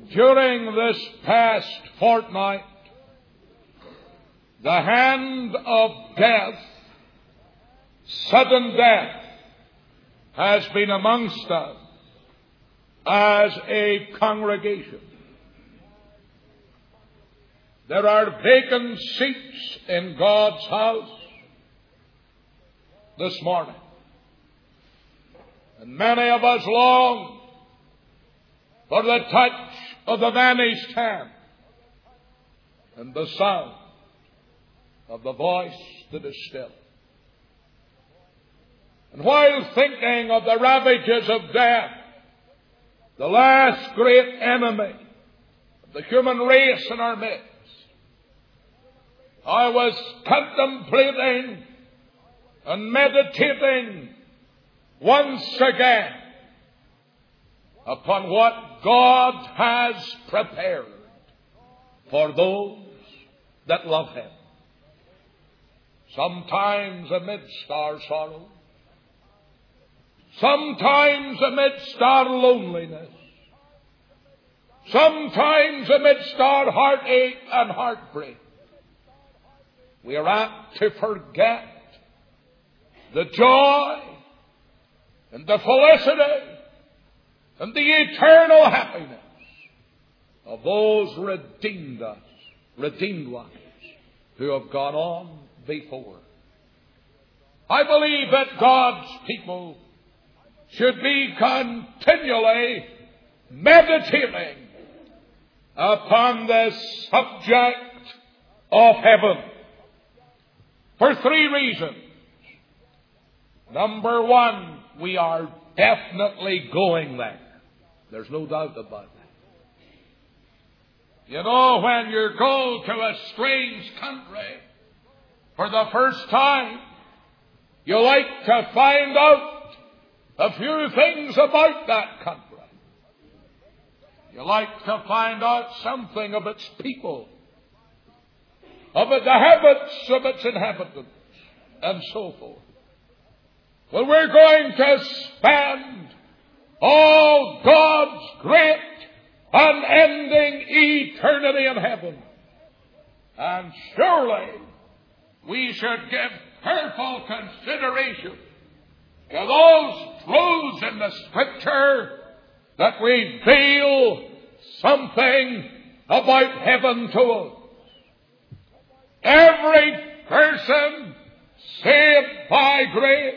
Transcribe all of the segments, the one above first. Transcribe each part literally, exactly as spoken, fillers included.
During this past fortnight, the hand of death, sudden death, has been amongst us as a congregation. There are vacant seats in God's house this morning. And many of us long for the touch of the vanished hand and the sound of the voice that is still. And while thinking of the ravages of death, the last great enemy of the human race in our midst, I was contemplating and meditating once again upon what God has prepared for those that love Him. Sometimes amidst our sorrow, sometimes amidst our loneliness, sometimes amidst our heartache and heartbreak, we are apt to forget the joy and the felicity and the eternal happiness of those redeemed us, redeemed ones who have gone on before. I believe that God's people should be continually meditating upon the subject of heaven for three reasons. Number one, we are definitely going there. There's no doubt about that. You know, when you go to a strange country for the first time, you like to find out a few things about that country. You like to find out something of its people, of the habits of its inhabitants, and so forth. Well, we're going to spend all God's great, unending eternity in heaven. And surely we should give careful consideration to those truths in the Scripture that reveal something about heaven to us. Every person saved by grace,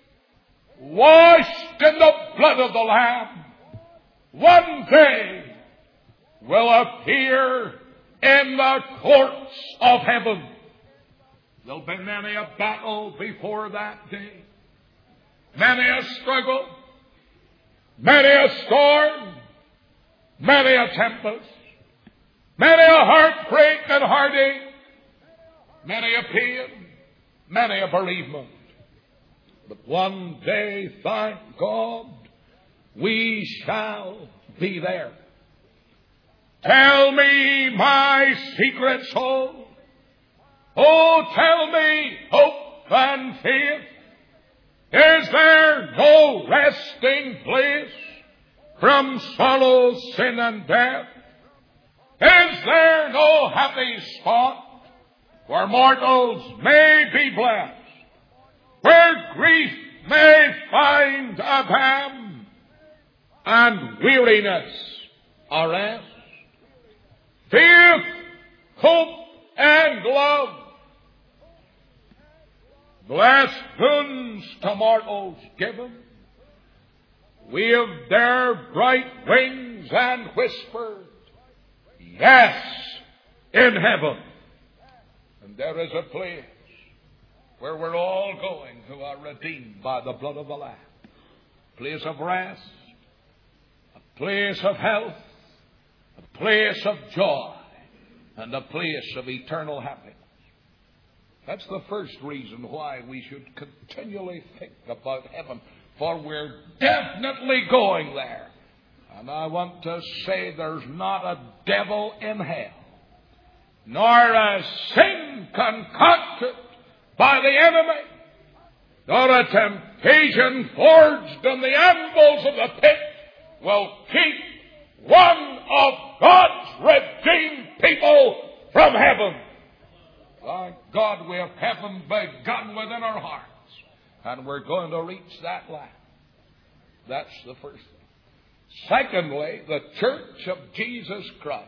washed in the blood of the Lamb, one day will appear in the courts of heaven. There'll be many a battle before that day, many a struggle, many a storm, many a tempest, many a heartbreak and heartache, many a pain, many a bereavement. But one day, thank God, we shall be there. Tell me, my secret soul, oh, tell me, hope and faith, is there no resting place from sorrow, sin, and death? Is there no happy spot where mortals may be blessed, where grief may find a balm, and weariness a rest? Faith, hope, and love, blessed boons to mortals given, waved their bright wings and whispered, yes, in heaven. And there is a place where we're all going who are redeemed by the blood of the Lamb. A place of rest, a place of health, a place of joy, and a place of eternal happiness. That's the first reason why we should continually think about heaven, for we're definitely going there. And I want to say there's not a devil in hell, nor a sin concocted by the enemy, nor a temptation forged in the anvils of the pit will keep one of God's redeemed people from heaven. Thank God we have heaven begun within our hearts. And we're going to reach that land. That's the first thing. Secondly, the church of Jesus Christ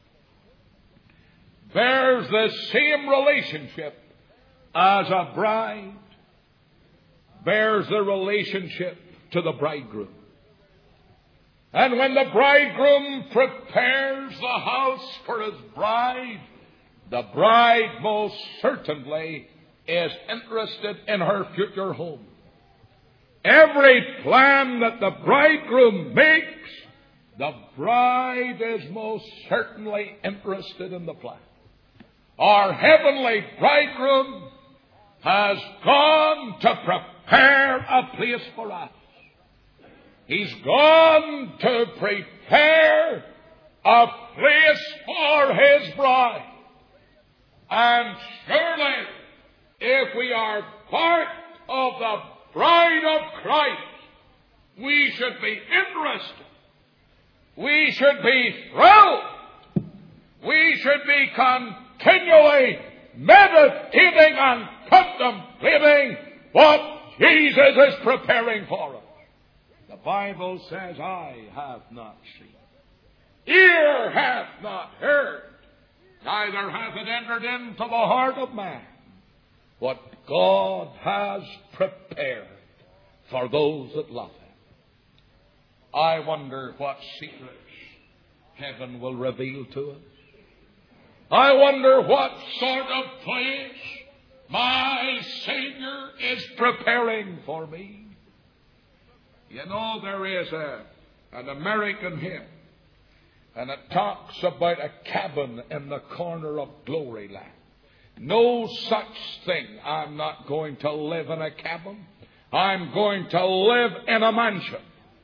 bears the same relationship as a bride bears the relationship to the bridegroom. And when the bridegroom prepares the house for his bride, the bride most certainly is interested in her future home. Every plan that the bridegroom makes, the bride is most certainly interested in the plan. Our heavenly bridegroom has gone to prepare a place for us. He's gone to prepare a place for his bride. And surely, if we are part of the bride of Christ, we should be interested. We should be thrilled. We should be continually meditating and contemplating what Jesus is preparing for us. The Bible says, eye hath not seen, ear hath not heard, neither hath it entered into the heart of man what God has prepared for those that love him. I wonder what secrets heaven will reveal to us. I wonder what sort of place my Savior is preparing for me. You know, there is a, an American hymn, and it talks about a cabin in the corner of glory land. No such thing. I'm not going to live in a cabin. I'm going to live in a mansion.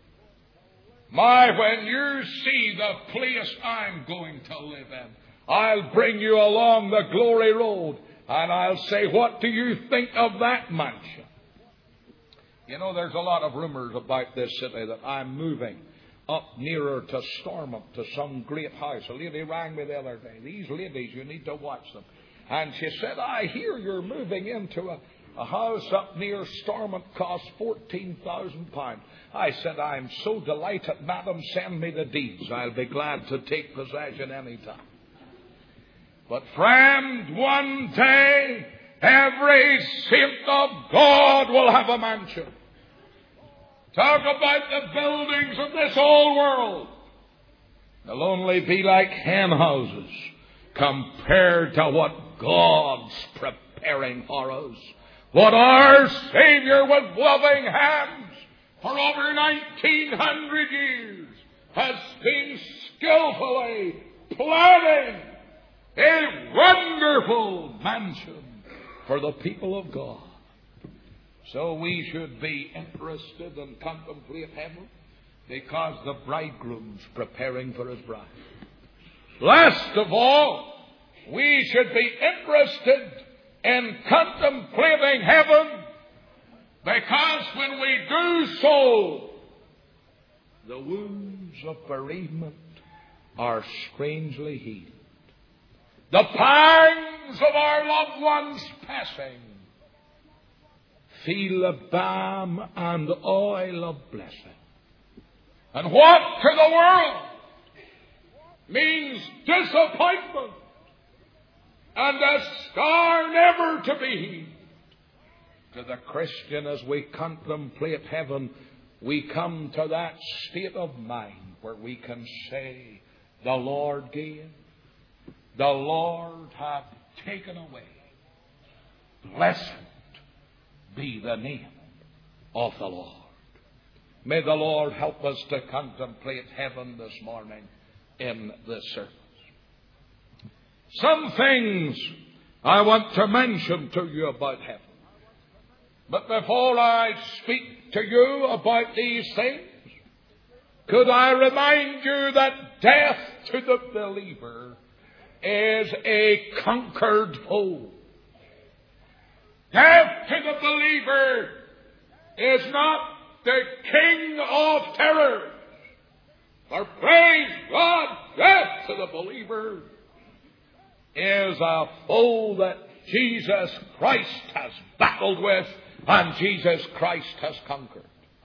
My, when you see the place I'm going to live in, I'll bring you along the glory road, and I'll say, what do you think of that mansion? You know, there's a lot of rumors about this city that I'm moving up nearer to Stormont, to some great house. A lady rang me the other day. These ladies, you need to watch them. And she said, I hear you're moving into a, a house up near Stormont, costs fourteen thousand pounds. I said, I'm so delighted, madam, send me the deeds. I'll be glad to take possession any time. But friend, one day, every saint of God will have a mansion. Talk about the buildings of this old world. They'll only be like hen houses compared to what God's preparing for us. What our Savior with loving hands for over nineteen hundred years has been skillfully planning a wonderful mansion for the people of God. So we should be interested and contemplate heaven because the bridegroom's preparing for his bride. Last of all, we should be interested in contemplating heaven because when we do so, the wounds of bereavement are strangely healed. The pangs of our loved ones passing feel the balm and oil of blessing. And what to the world means disappointment and a scar never to be healed, to the Christian, as we contemplate heaven, we come to that state of mind where we can say, the Lord gave, the Lord hath taken away. Blessed be the name of the Lord. May the Lord help us to contemplate heaven this morning in this service. Some things I want to mention to you about heaven. But before I speak to you about these things, could I remind you that death to the believer is a conquered foe. Death to the believer is not the king of terrors, For praise God, death to the believer is a foe that Jesus Christ has battled with and Jesus Christ has conquered.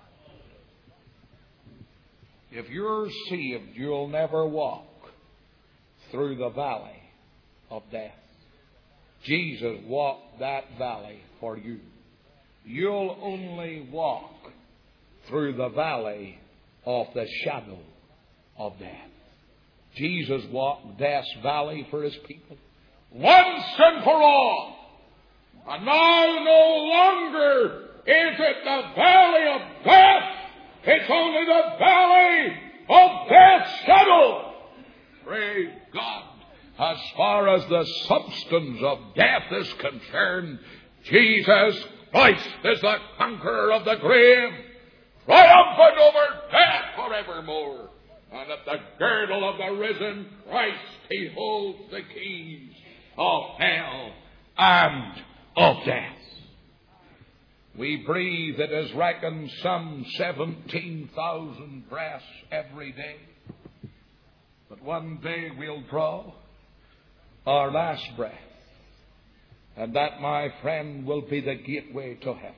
If you're saved, you'll never walk through the valley of death. Jesus walked that valley for you. You'll only walk through the valley of the shadow of death. Jesus walked death's valley for his people once and for all. And now no longer is it the valley of death. It's only the valley of death's shadow. Praise God. As far as the substance of death is concerned, Jesus Christ is the conqueror of the grave, triumphant over death forevermore. And at the girdle of the risen Christ, he holds the keys of hell and of death. We breathe, it is reckoned, some seventeen thousand breaths every day. But one day we'll draw our last breath. And that, my friend, will be the gateway to heaven.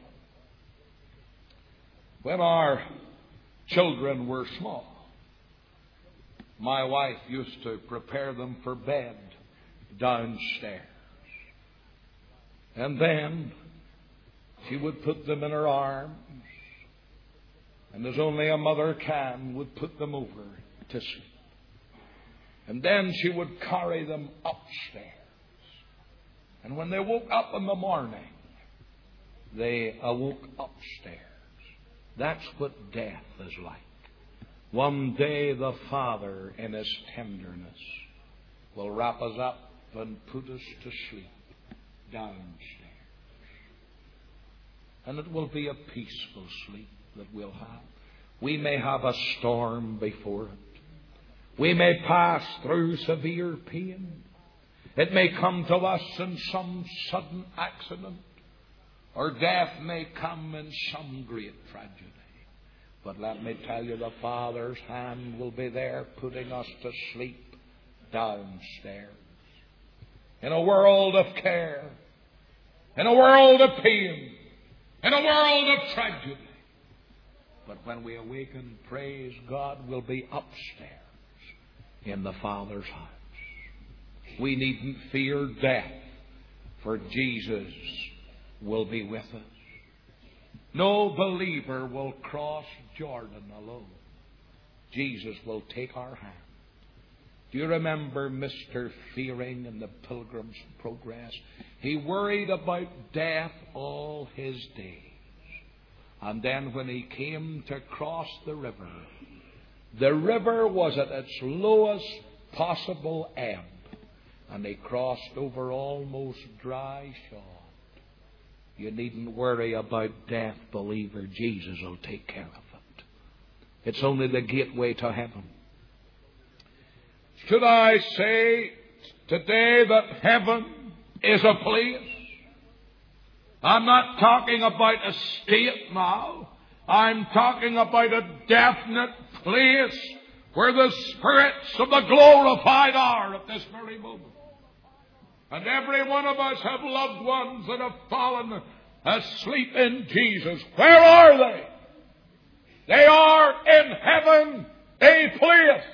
When our children were small, my wife used to prepare them for bed downstairs. And then she would put them in her arms, and as only a mother can, would put them over to sleep. And then she would carry them upstairs. And when they woke up in the morning, they awoke upstairs. That's what death is like. One day the Father, in his tenderness, will wrap us up and put us to sleep downstairs. And it will be a peaceful sleep that we'll have. We may have a storm before it. We may pass through severe pain. It may come to us in some sudden accident, or death may come in some great tragedy. But let me tell you, the Father's hand will be there putting us to sleep downstairs. In a world of care, in a world of pain, in a world of tragedy. But when we awaken, praise God, we'll be upstairs in the Father's house. We needn't fear death, for Jesus will be with us. No believer will cross Jordan alone. Jesus will take our hand. Do you remember Mister Fearing in the Pilgrim's Progress? He worried about death all his days. And then when he came to cross the river, the river was at its lowest possible ebb, and he crossed over almost dry shod. You needn't worry about death, believer. Jesus will take care of it. It's only the gateway to heaven. Should I say today that heaven is a place? I'm not talking about a state now. I'm talking about a definite place where the spirits of the glorified are at this very moment. And every one of us have loved ones that have fallen asleep in Jesus. Where are they? They are in heaven, a place.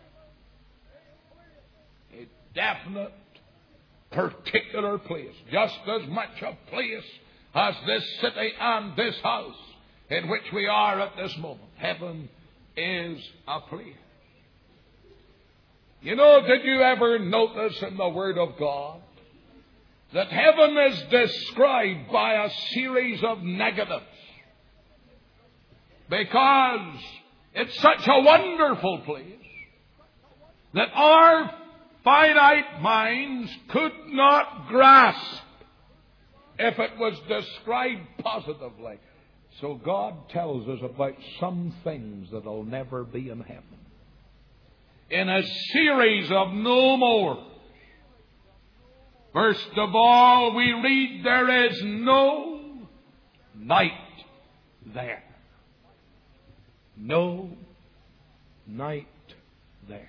A definite, particular place. Just as much a place as this city and this house in which we are at this moment. Heaven is a place. You know, did you ever notice in the Word of God that heaven is described by a series of negatives? Because it's such a wonderful place that our finite minds could not grasp if it was described positively. So God tells us about some things that will never be in heaven. In a series of no more. First of all, we read there is no night there. No night there.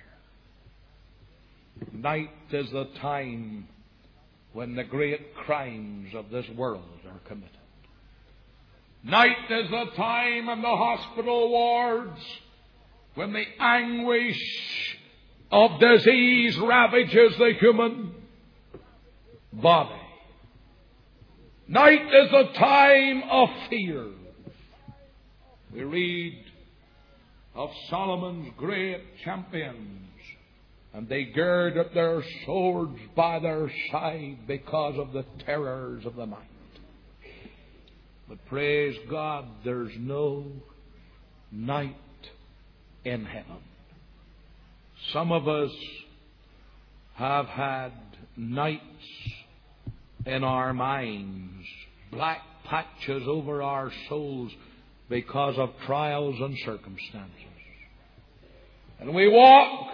Night is the time when the great crimes of this world are committed. Night is the time in the hospital wards when the anguish of disease ravages the human body. Night is the time of fear. We read of Solomon's great champions, and they gird up their swords by their side because of the terrors of the night. But praise God, there's no night in heaven. Some of us have had nights in our minds, black patches over our souls because of trials and circumstances. And we walked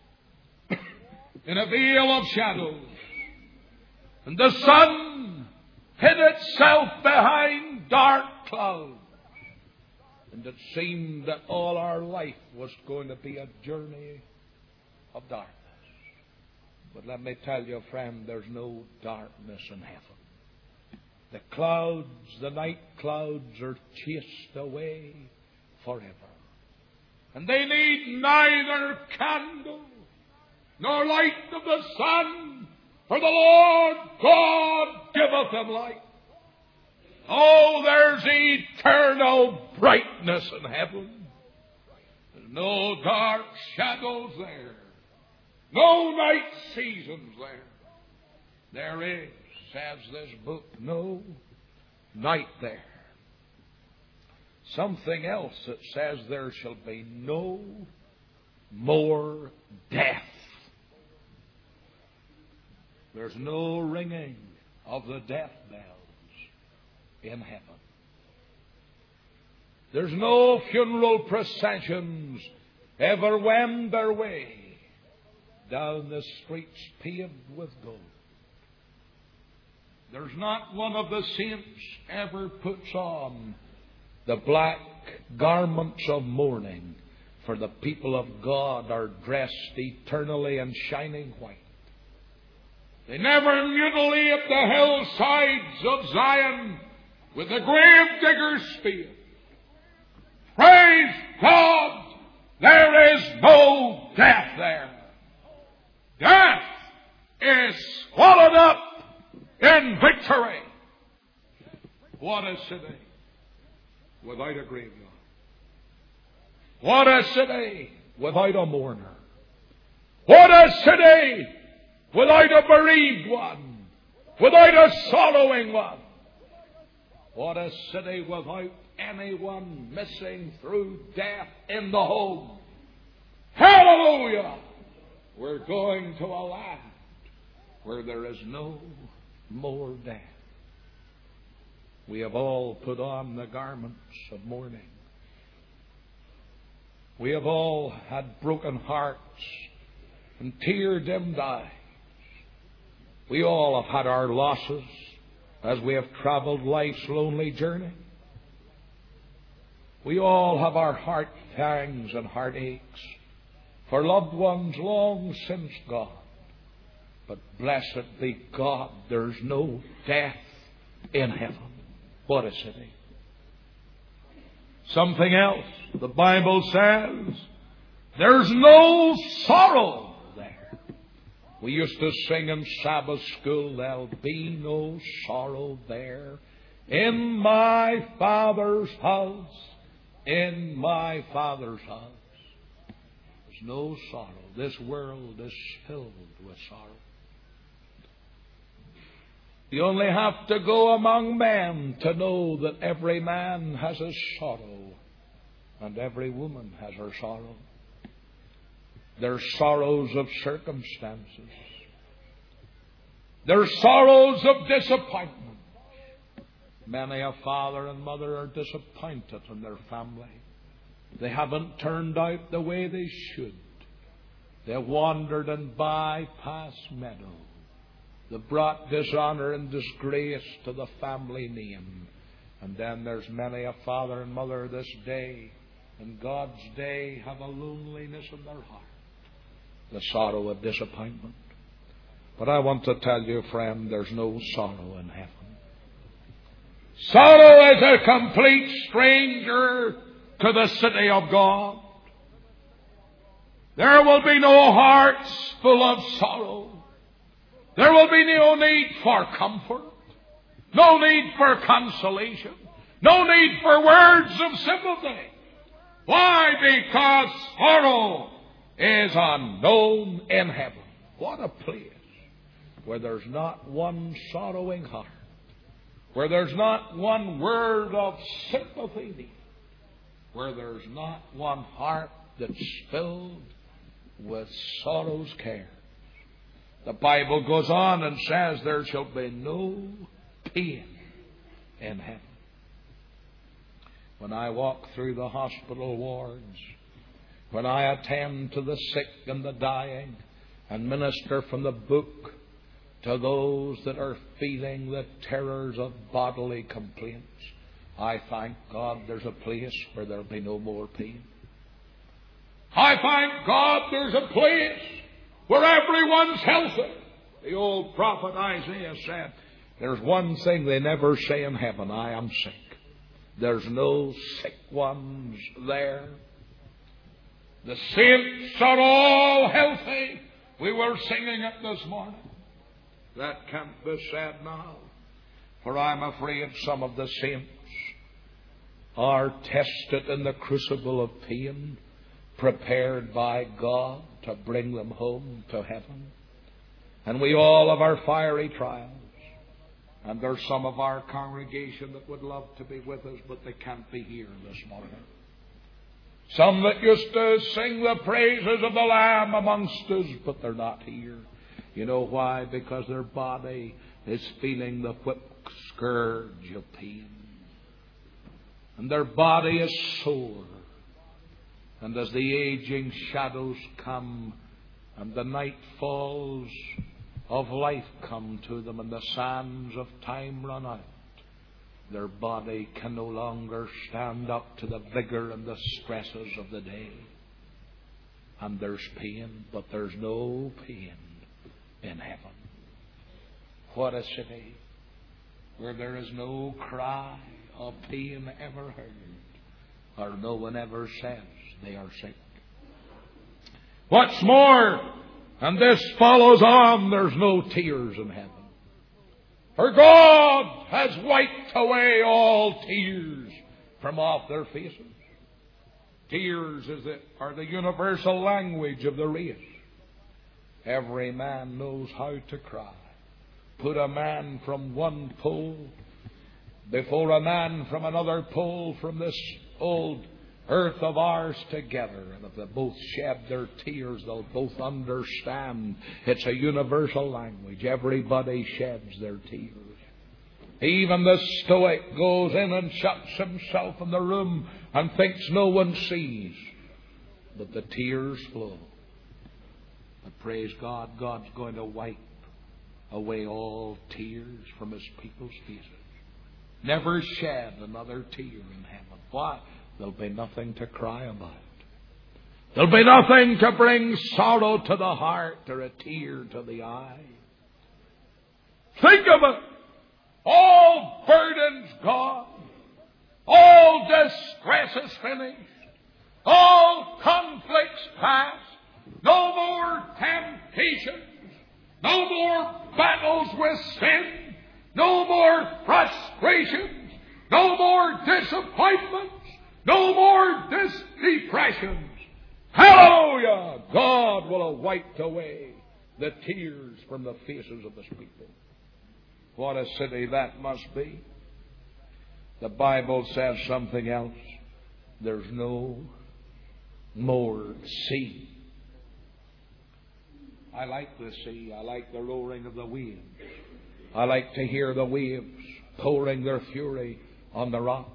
in a veil of shadows, and the sun hid itself behind dark clouds, and it seemed that all our life was going to be a journey of darkness. But let me tell you, friend, there's no darkness in heaven. The clouds, the night clouds, are chased away forever. And they need neither candle nor light of the sun, for the Lord God giveth them light. Oh, there's eternal brightness in heaven. There's no dark shadows there. No night seasons there. There is, says this book, no night there. Something else that says there shall be no more death. There's no ringing of the death bells in heaven. There's no funeral processions ever wend their way down the streets paved with gold. There's not one of the saints ever puts on the black garments of mourning, for the people of God are dressed eternally in shining white. They never mutilate the hillsides of Zion with the grave digger's spade. Praise God, there is no death there. Death is swallowed up in victory. What a city without a graveyard. What a city without a mourner. What a city without a bereaved one, without a sorrowing one. What a city without anyone missing through death in the home. Hallelujah! We're going to a land where there is no more death. We have all put on the garments of mourning. We have all had broken hearts and tear-dimmed eyes. We all have had our losses as we have traveled life's lonely journey. We all have our heart pangs and heartaches for loved ones long since gone. But blessed be God, there's no death in heaven. What a city. Something else. The Bible says there's no sorrow there. We used to sing in Sabbath school, there'll be no sorrow there. In my Father's house, in my Father's house. There's no sorrow. This world is filled with sorrow. You only have to go among men to know that every man has his sorrow and every woman has her sorrow. There's sorrows of circumstances. There's sorrows of disappointment. Many a father and mother are disappointed in their family. They haven't turned out the way they should. They wandered and bypassed meadow. They brought dishonor and disgrace to the family name. And then there's many a father and mother this day, in God's day, have a loneliness in their heart. the sorrow of disappointment. But I want to tell you, friend, there's no sorrow in heaven. Sorrow is a complete stranger to the city of God. There will be no hearts full of sorrow. There will be no need for comfort, no need for consolation, no need for words of sympathy. Why? Because sorrow is unknown in heaven. What a place where there's not one sorrowing heart, where there's not one word of sympathy, where there's not one heart that's filled with sorrow's care. The Bible goes on and says there shall be no pain in heaven. When I walk through the hospital wards, when I attend to the sick and the dying and minister from the book to those that are feeling the terrors of bodily complaints, I thank God there's a place where there'll be no more pain. I thank God there's a place where everyone's healthy. The old prophet Isaiah said, there's one thing they never say in heaven, I am sick. There's no sick ones there. The saints are all healthy. We were singing it this morning. That can't be said now. For I'm afraid some of the saints are tested in the crucible of pain, prepared by God to bring them home to heaven. And we all have our fiery trials. And there's some of our congregation that would love to be with us, but they can't be here this morning. Some that used to sing the praises of the Lamb amongst us, but they're not here. You know why? Because their body is feeling the whip scourge of pain. And their body is sore. And as the aging shadows come and the night falls of life come to them and the sands of time run out, their body can no longer stand up to the vigor and the stresses of the day. And there's pain, but there's no pain in heaven. What a city where there is no cry of pain ever heard, or no one ever says they are sick. What's more, and this follows on, there's no tears in heaven. For God has wiped away all tears from off their faces. Tears is the, are the universal language of the race. Every man knows how to cry. Put a man from one pole before a man from another pole from this old earth of ours together, and if they both shed their tears, they'll both understand it's a universal language. Everybody sheds their tears. Even the stoic goes in and shuts himself in the room and thinks no one sees, but the tears flow. But praise God, God's going to wipe away all tears from His people's faces. Never shed another tear in heaven. Why? There'll be nothing to cry about. There'll be nothing to bring sorrow to the heart or a tear to the eye. Think of it. All burdens gone. All distresses finished. All conflicts past. No more temptations. No more battles with sin. No more frustrations. No more disappointments. No more dis- depressions. Hallelujah! God will have wiped away the tears from the faces of His people. What a city that must be. The Bible says something else. There's no more sea. I like the sea. I like the roaring of the waves. I like to hear the waves pouring their fury on the rocks.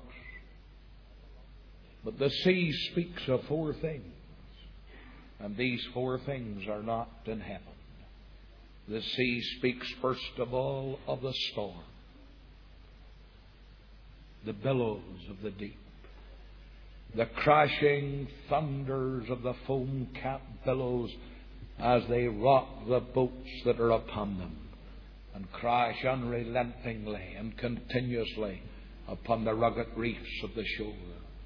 But the sea speaks of four things. And these four things are not in heaven. The sea speaks first of all of the storm. The billows of the deep. The crashing thunders of the foam-capped billows as they rock the boats that are upon them and crash unrelentingly and continuously upon the rugged reefs of the shore.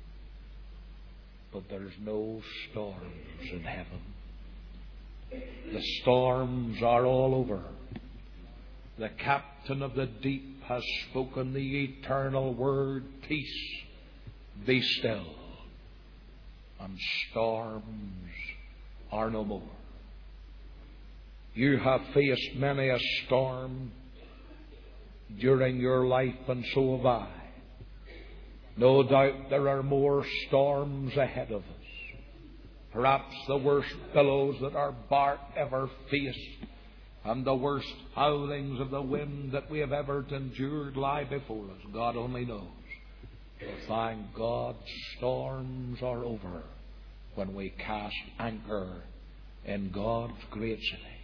But there's no storms in heaven. The storms are all over. The captain of the deep has spoken the eternal word, peace, be still. And storms are no more. You have faced many a storm during your life, and so have I. No doubt there are more storms ahead of us. Perhaps the worst billows that our bark ever faced, and the worst howlings of the wind that we have ever endured lie before us. God only knows. But thank God, storms are over when we cast anchor in God's great city.